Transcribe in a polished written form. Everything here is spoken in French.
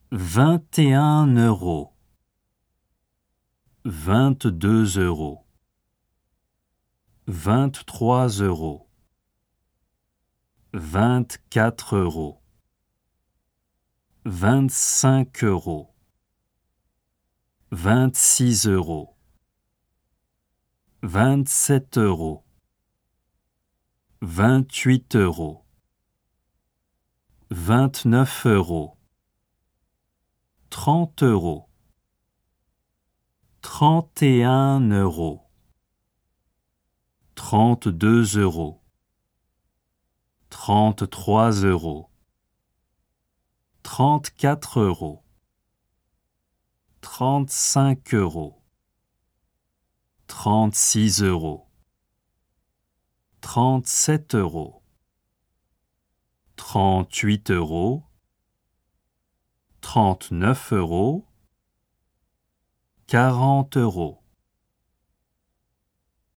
21 €, 22 €, 23 €, 24 €, 25 €, 26 €, 27 €, 28 €, 29 €, 30 €, 31 €, 32 €, 33 €, 34 €, 35 €, 36 €, 37 €, 38 €, 39 €, 40 €.